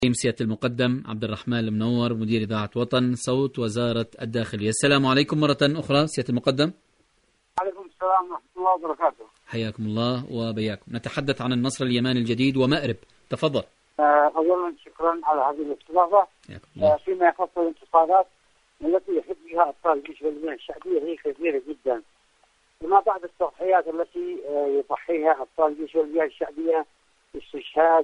سيادة المقدم عبد الرحمن المنور مدير إذاعة وطن صوت وزارة الداخلية. السلام عليكم مرة أخرى سيادة المقدم. عليكم السلام ورحمة الله وبركاته. حياكم الله وبياكم. نتحدث عن النصر اليماني الجديد ومأرب، تفضل. أولا شكرا على هذه الاستضافة. فيما يخص الانتصارات التي يحب بها أبطال الجيش والجيش الشعبية هي كثيرة جدا، وما بعد التضحيات التي يضحيها أبطال الجيش والجيش الشعبية استشهاد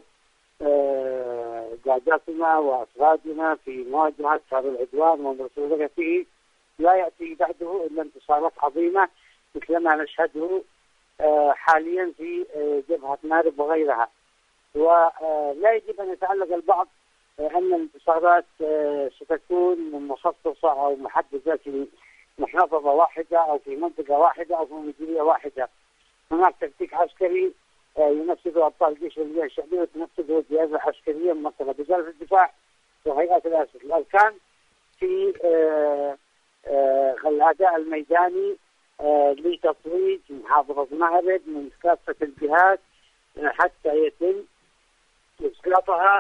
قاداتنا وأفرادنا في مواجهة هذا العدوان ومرسولة فيه، لا يأتي بعده إلا انتصارات عظيمة مثل ما نشهده حاليا في جبهة مأرب وغيرها. ولا يجب أن يتعلق البعض أن الانتصارات ستكون مخصصة أو محددة في محافظة واحدة أو في منطقة واحدة أو في مديرية واحدة. هناك تكتيك عسكري ينفذه أبطال الجيش والجيش الشعبي وتنفذه الجهاز العسكرية ممثلة بوزارة الدفاع وهيئات الأركان في الأداء الميداني لتطويج محافظة مأرب من كافة الجهات حتى يتم إسقاطها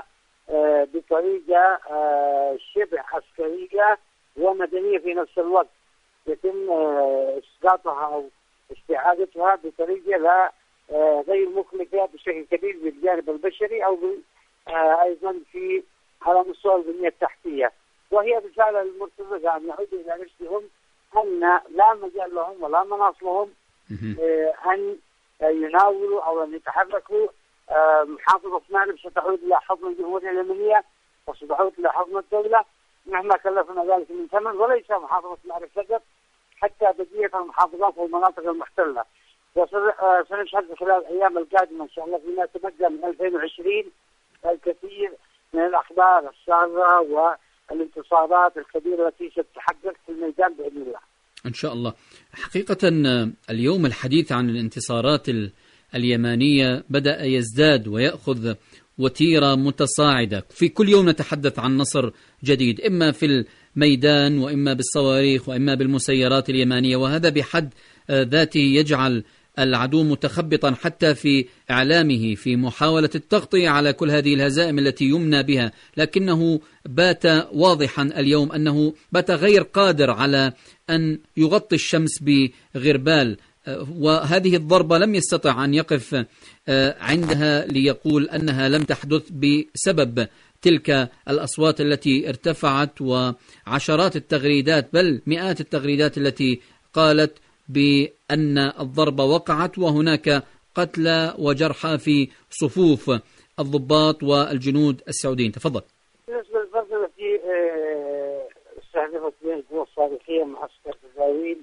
بطريقة شبه عسكرية ومدنية في نفس الوقت، يتم إسقاطها أو استعادتها بطريقة لا غير مكلفة بشكل كبير بالجانب البشري أو أيضا في على مستوى البنية التحتية. وهي رسالة للمرتزقة أن يعودوا إلى رشدهم، أن لا مجال لهم ولا مناص لهم أن يناولوا أو أن يتحركوا. محافظة مأرب ستعود إلى حضن الجمهورية اليمنية وستعود إلى حضن الدولة مهما كلفنا ذلك من ثمن، وليس محافظة مأرب فقط، حتى بقية المحافظات والمناطق المحتلة. وسنشهد خلال الأيام القادمة إن شاء الله فيما يتبقى من 2020 الكثير من الأخبار السارة والانتصارات الكبيرة التي ستتحقق في الميدان بإذن الله إن شاء الله. حقيقة اليوم الحديث عن الانتصارات اليمانية بدأ يزداد ويأخذ وتيرة متصاعدة، في كل يوم نتحدث عن نصر جديد، إما في الميدان وإما بالصواريخ وإما بالمسيرات اليمانية، وهذا بحد ذاته يجعل العدو متخبطا حتى في إعلامه في محاولة التغطية على كل هذه الهزائم التي يمنى بها، لكنه بات واضحا اليوم أنه بات غير قادر على أن يغطي الشمس بغربال، وهذه الضربة لم يستطع أن يقف عندها ليقول أنها لم تحدث بسبب تلك الأصوات التي ارتفعت وعشرات التغريدات بل مئات التغريدات التي قالت بأن الضربة وقعت وهناك قتلى وجرحى في صفوف الضباط والجنود السعوديين. تفضل. بالنسبة للضربة التي استهدفت بها القوى الصاروخية معسكر تزاويل،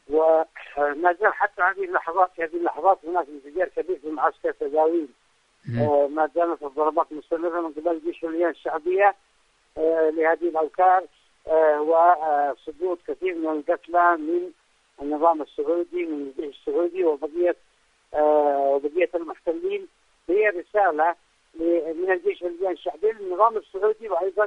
وما زال حتى هذه اللحظات هناك انفجار كبير في معسكر تزاويل. ما زالت الضربات مستمرة من قبل الجيش والجيش الشعبية لهذه الأوكار، وسقوط كثير من القتلى من النظام السعودي من الجيش السعودي وبقية المحتلين. هي رسالة من الجيش والجيش الشعبي للنظام السعودي وأيضا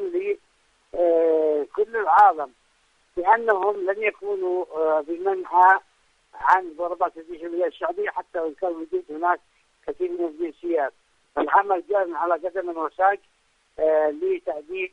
لكل العالم بأنهم لن يكونوا بمنع عن ضربات الجيش والجيش الشعبي حتى وإن كان وجود هناك كثير من الجنسيات. العمل جار على قدم وساق لتأديب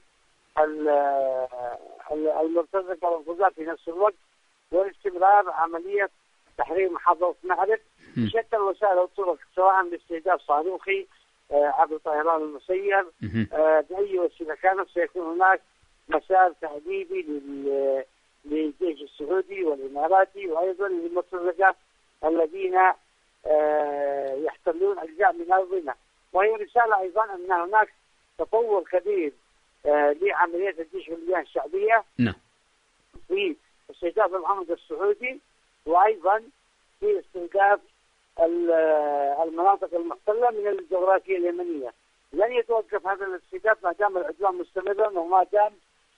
المرتزقة والغزاة في نفس الوقت، والاستمرار عملية تحرير محافظة مأرب بشتى الوسائل والطرق، سواء باستهداف صاروخي عبر طيران المسير بأي وسيلة كانت. سيكون هناك مسار تأديبي للجيش السعودي والإماراتي وأيضا للمرتزقة الذين يحتلون أجزاء من أرضنا. وهي رسالة أيضا أن هناك تطور كبير لعملية الجيش والجيش الشعبية في استهداف العمق السعودي وأيضا في استهداف المناطق المحتلة من الجغرافيا اليمنية. لن يتوقف هذا الاستهداف ما دام العدوان مستمرا وما دام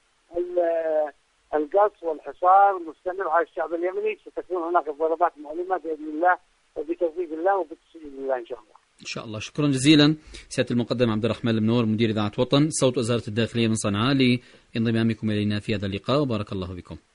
القصف والحصار مستمر على الشعب اليمني. ستكون هناك ضربات مؤلمة بإذن الله وبتوفيق الله وبتسجيل الله إن شاء الله. إن شاء الله. شكرا جزيلا سيادة المقدم عبد الرحمن المنور مدير إذاعة وطن صوت وزارة الداخلية من صنعاء لانضمامكم إلينا في هذا اللقاء، وبارك الله بكم.